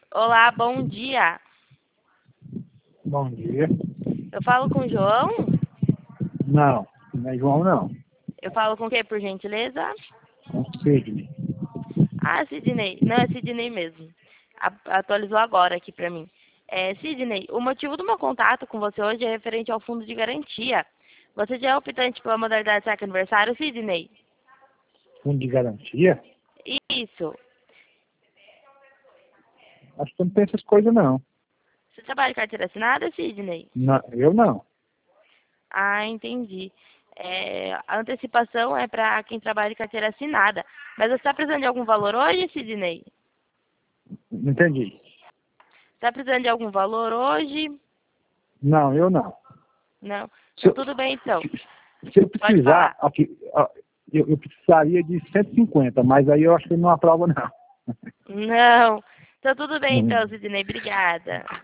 Olá, bom dia. Bom dia. Eu falo com o João? Não, não é João, não. Eu falo com quem, por gentileza? É um Sidney. Ah, Sidney. Não, é Sidney mesmo. Atualizou agora aqui pra mim. Sidney, o motivo do meu contato com você hoje é referente ao fundo de garantia. Você já é optante pela modalidade saque aniversário, Sidney? Fundo de garantia? Isso. Acho que não tem essas coisas, não. Você trabalha em carteira assinada, Sidney? Não, eu não. Ah, entendi. A antecipação é para quem trabalha em carteira assinada. Mas você está precisando de algum valor hoje, Sidney? Não entendi. Está precisando de algum valor hoje? Não, eu não. Não. Se Então, eu, tudo bem, então. se eu Pode precisar, falar. aqui, eu precisaria de 150, mas aí eu acho que não aprova, não. Não. Então, tudo bem, então, Uhum. Sidney. Obrigada.